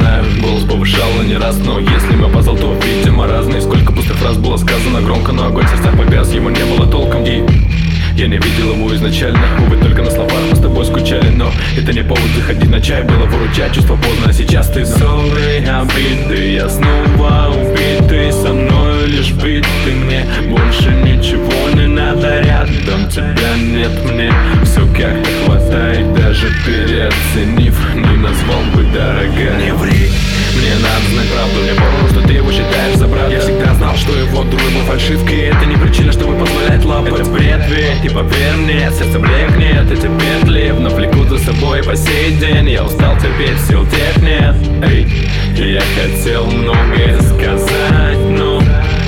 знаю, голос повышала не раз, но если мы по золоту, видимо, разные. Сколько пустых фраз было сказано громко, но огонь в сердцах погас, его не было толком. И я не видел его изначально, увы, только на словах мы с тобой скучали. Но это не повод заходить на чай, было выручать, чувство поздно, а сейчас ты ссоры, обиды, я снова убитый, со мной лишь быть ты мне. Больше ничего не надо, рядом тебя нет мне. Все как-то хватает, даже переоценив, не назвал бы дорогая. Не ври, мне надо знать правду, мне понял, что ты его считаешь за брата. Я всегда знал, что его друг был фальшивкой, это не причина, чтобы позволять лапать. Это бред ведь, и поверь мне, сердце блекнет, эти петли вновь влекут за собой по сей день. Я устал терпеть, сил тех нет. Эй, я хотел многое сказать, но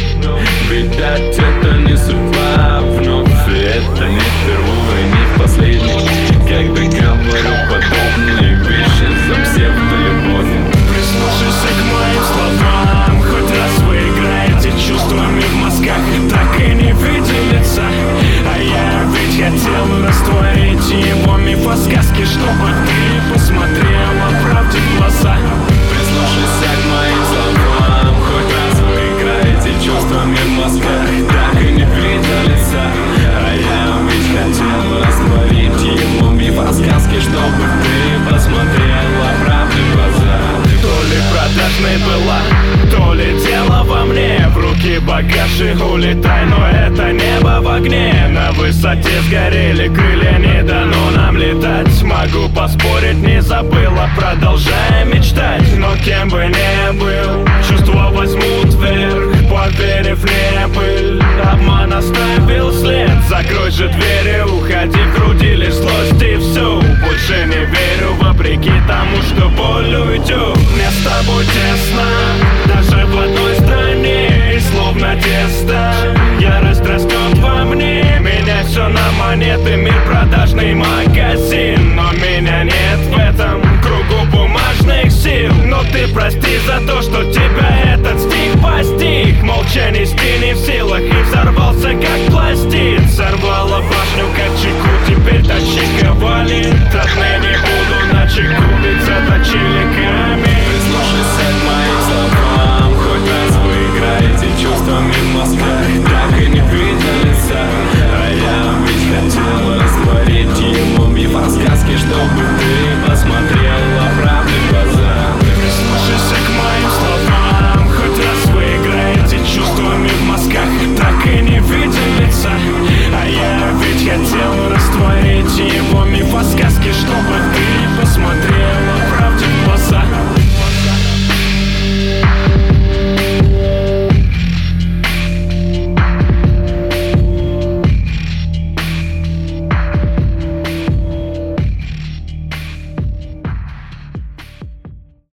видать это не судьба вновь. И это не впервые, не в последний, когда говорю подобные вещи за псевдолюбовь. Прислушайся к моим словам, хоть раз вы играете чувствами в мозгах и так и не выделится. А я ведь хотел растворить его мифосказки, чтобы ты посмотрела правде в глаза. Прислушайся к моим словам, хоть раз вы играете чувствами в мозгах и так и не выделится. А я ведь хотел растворить его мифосказки, чтобы ты посмотрела правде в глаза. То ли продажной была, то ли дело во мне. В руки багаж и улетай, но это небо в огне. На высоте сгорели крылья, не дано нам летать. Могу поспорить, не забыла, продолжая мечтать. Но кем бы ни был, чувства возьмут вверх, поверив не быль. Обман оставил след, закрой же двери, уходи, в груди лишь злость и все. Больше не верю, вопреки тому, что боль уйдет. Мне с тобой тесно, даже в одной стране. И словно тесто, ярость растет во мне. Меня все на монеты, мир продажный магазин. Но меня нет в этом кругу бумажных сил. Но ты прости за то, что тебя этот стих постиг. Молча нести не в силах и взорвался как пластин. Сорвала башню как чеку, теперь тащи ковали. Отныне буду на чеку, ведь заточили